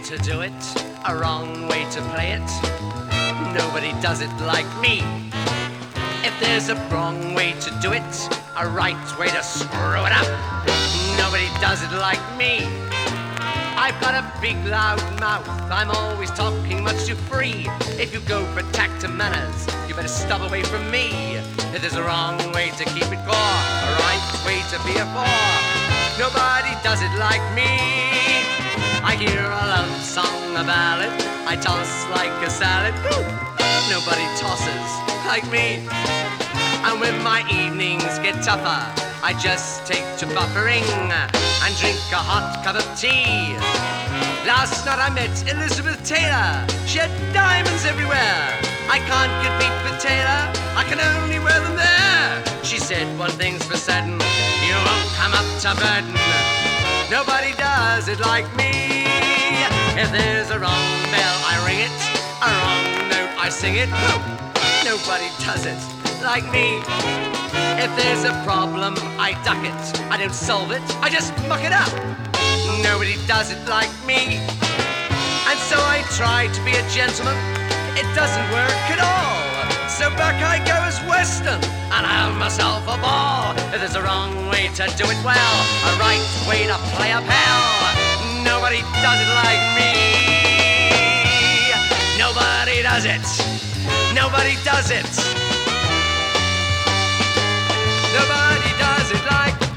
to do it, a wrong way to play it. Nobody does it like me. If there's a wrong way to do it, a right way to screw it up, nobody does it like me. I've got a big loud mouth, I'm always talking much too free. If you go for tact and manners, you better stop away from me. If there's a wrong way to keep it core, a right way to be a four, nobody does it like me. I hear a love song, a ballad, I toss like a salad. Woo! Nobody tosses like me. And when my evenings get tougher, I just take to buffering and drink a hot cup of tea. Last night I met Elizabeth Taylor. She had diamonds everywhere. I can't compete with Taylor, I can only wear them there. She said, one thing's for certain, you won't come up to burden. Nobody does it like me. If there's a wrong bell, I ring it, a wrong note, I sing it. Nobody does it like me. If there's a problem, I duck it, I don't solve it, I just muck it up. Nobody does it like me. And so I try to be a gentleman, it doesn't work at all. So back I go as Western, and I have myself a ball. If there's a wrong way to do it well, a right way to play a pal, nobody does it like me. Nobody does it. Nobody does it. Nobody does it like